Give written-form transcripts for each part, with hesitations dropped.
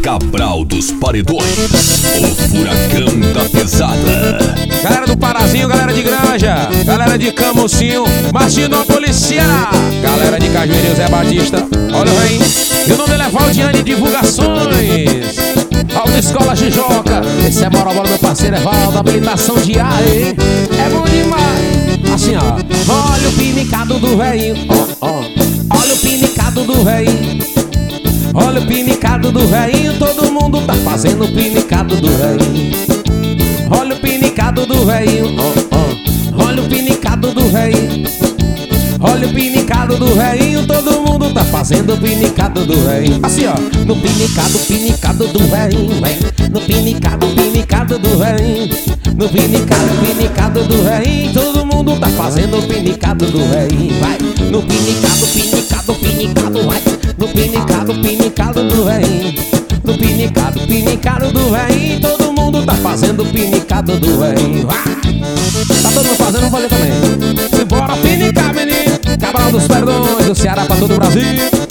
Cabral dos Paredões, o furacão da pesada. Galera do Parazinho, galera de Granja, galera de Camucinho, Martinópolis, Ceará, galera de Cajueirinho, Zé Batista, olha o rei. E o nome dele é Valdiane Divulgações, Autoescola Jijoca. Esse é bora, meu parceiro Evaldo, habilitação de ar, hein? É bom demais. Assim, ó. Olha o pinicado do velhinho, olha o pinicado do velhinho. Olha o pinicado do velhinho, todo mundo tá fazendo o pinicado do velhinho. Olha o pinicado do velhinho, olha o pinicado do velhinho. Olha o pinicado do velhinho, todo mundo tá fazendo o pinicado do velhinho. Assim, ó, no pinicado, pinicado do velhinho, vem. No pinicado, pinicado do velhinho. No pinicado, pinicado do velhinho, todo mundo tá fazendo o pinicado do velhinho, vai. No pinicado, pinicado, pinicado, vai. No pinicado, pinicado do velhinho. No pinicado, pinicado do velhinho, todo mundo tá fazendo o pinicado do velhinho, vai. Tá todo mundo fazendo, vamos fazer também. Simbora pinicar, menino. Cabral dos Paredões, do Ceará pra todo o Brasil.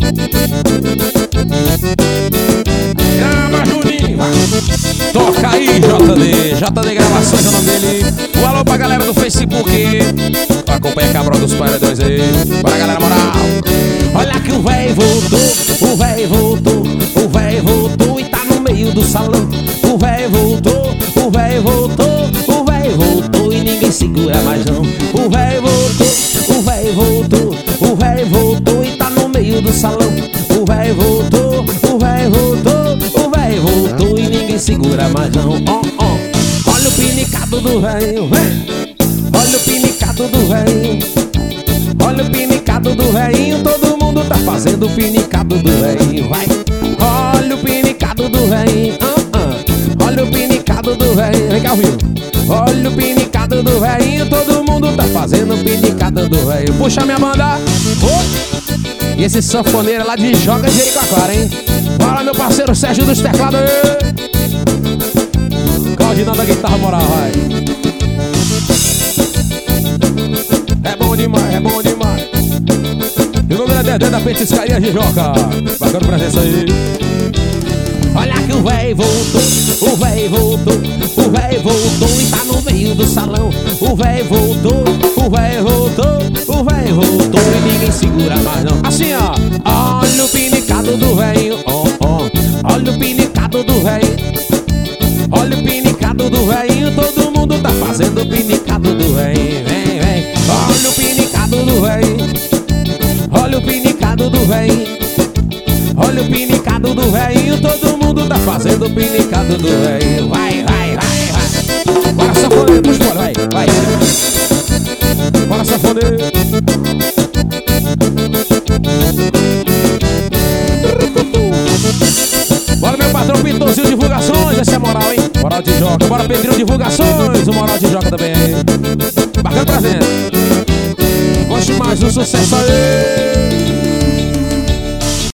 Grava, Juninho, vai. Toca aí, JD Gravações é o nome dele. Um alô pra galera do Facebook, acompanha Cabral dos Paredões aí. Bora, galera, moral. Olha que o véi voltou, o véi voltou, o véi voltou e tá no meio do salão. O véi voltou, o véi voltou, o véi voltou e ninguém segura mais não. O véi voltou, o véi voltou, o véi voltou e tá no meio do salão. O véi voltou, o véi voltou, o véi voltou e ninguém segura mais não. Olha o pinicado do velho, vem. Olha o pinicado do velho. Olha o pinicado do velhinho, todo mundo tá fazendo o pinicado do velhinho, vai. Olha o pinicado do velhinho, olha o pinicado do velhinho, vem cá, viu? Olha o pinicado do velhinho, todo mundo tá fazendo o pinicado do velhinho. Puxa minha banda, e esse sanfoneiro lá de Joga de Jericoacoara, hein? Bora, meu parceiro Sérgio dos teclados, Claudinão da guitarra moral, vai. É bom demais, é bom demais. E o nome é Dedé da Petiscaria Jijoca. Bacana presença aí. Olha que o véi voltou, o véi voltou, o véi voltou e tá no meio do salão. O véi voltou, o véi voltou, o véi voltou e ninguém segura mais não. Assim, ó. Olha o pinicado do velhinho, olha o pinicado do velhinho. Olha o pinicado do velhinho, todo mundo tá fazendo o pinicado do velhinho, vem, vem. Olha o pinicado do velhinho, olha o pinicado do velhinho. Olha o pinicado do velhinho, todo mundo tá fazendo o pinicado do velhinho. Vai, vai, vai, vai. Bora sanfoneiro, puxa, bora, vai, vai. Bora sanfoneiro. Bora, meu patrão Pintorzinho Divulgações, essa é a moral, hein? Moral de Joca, bora Pedrinho Divulgações, o Moral de Joca também aí. Bacana presente. Goste mais do sucesso aí.